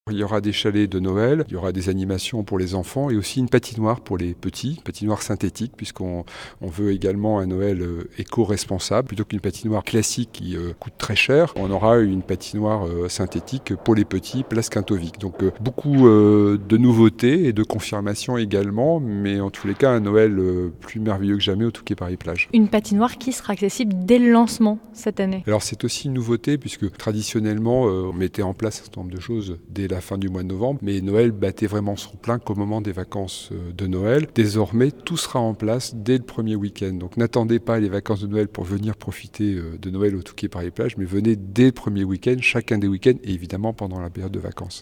Il y aura des chalets de Noël, il y aura des animations pour les enfants et aussi une patinoire pour les petits, patinoire synthétique puisqu'on veut également un Noël éco-responsable. Plutôt qu'une patinoire classique qui coûte très cher, on aura une patinoire synthétique pour les petits, place Quintovic. Donc beaucoup de nouveautés et de confirmations également, mais en tous les cas un Noël plus merveilleux que jamais au Touquet Paris-Plage. Une patinoire qui sera accessible dès le lancement cette année. Alors c'est aussi une nouveauté puisque traditionnellement on mettait en place un certain nombre de choses dès la fin du mois de novembre, mais Noël battait vraiment son plein qu'au moment des vacances de Noël. Désormais, tout sera en place dès le premier week-end. Donc n'attendez pas les vacances de Noël pour venir profiter de Noël au Touquet Paris-Plage, mais venez dès le premier week-end, chacun des week-ends et évidemment pendant la période de vacances.